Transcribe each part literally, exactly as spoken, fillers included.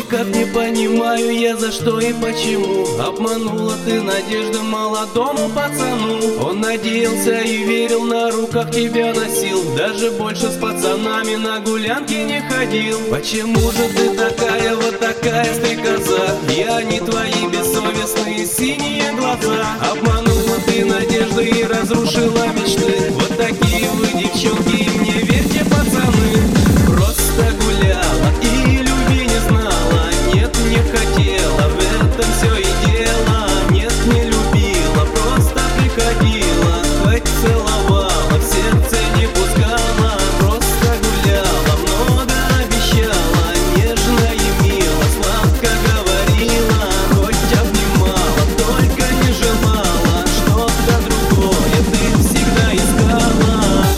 никак не понимаю я, за что и почему обманула ты надежды молодому пацану. Он надеялся и верил, на руках тебя носил, даже больше с пацанами на гулянки не ходил. Почему же ты такая, вот такая стрекоза? Я не твои бессовестные синие глаза. Обманула ты надежды и разрушила мечты. Вот такие вы, девчонки, и мне верьте, пацаны. Просто гуляла и любви не знала, нет, не хотела, в этом все и дело. Нет, не любила, просто приходила, хоть целовала, в сердце не пускала. Просто гуляла, много обещала, нежно и мило, сладко говорила, хоть обнимала, только не желала, что-то другое ты всегда искала.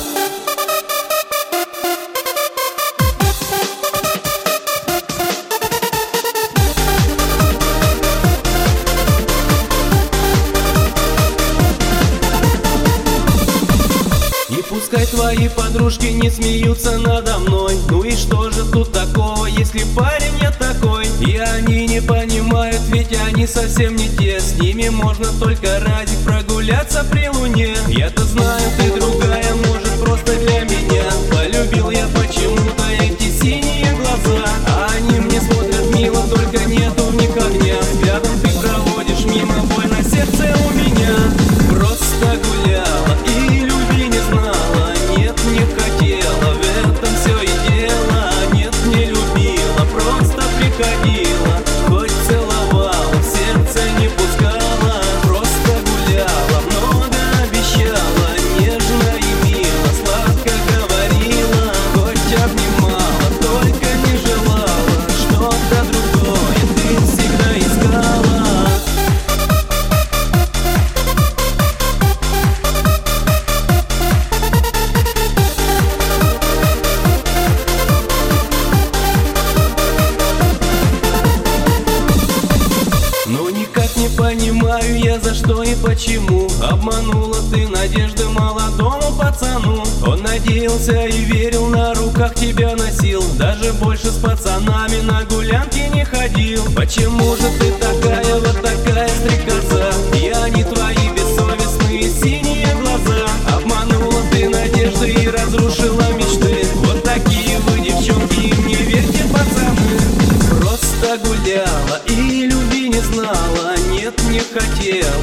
Пускай твои подружки не смеются надо мной. Ну и что же тут такого, если парень я такой? И они не понимают, ведь они совсем не те. С ними можно только ради прогуляться при луне. Я-то знаю, ты другая, может, просто для меня. Полюбил я почему-то эти синие глаза, а они мне смотрят мило, только нету в них огня. Взглядом ты проводишь мимо, больно сердце у меня. Просто гуляла и любви не знала, нет, не хотела, в этом все и дело. Нет, не любила, просто приходила, хоть целовала, в сердце не пускала. Просто гуляла, много обещала, нежно и мило, сладко говорила, хоть обнимала, только не желала, что-то другое ты всегда искала. Ну никак не понимаю я, за что и почему обманула ты надежды молодому пацану. Он надеялся и верил, на руках тебя носил, даже больше с пацанами на гулянки не ходил. Почему же ты такая, вот такая стрекоза? Я не твои бессовестные синие глаза. Обманула ты надежды и разрушила мечты. Вот такие вы, девчонки, и мне верьте, пацаны. Просто гуляла и любви не знала, нет, не хотела,